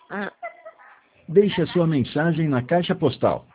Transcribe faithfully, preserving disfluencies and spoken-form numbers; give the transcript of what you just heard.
Ah, Deixe a sua mensagem na caixa postal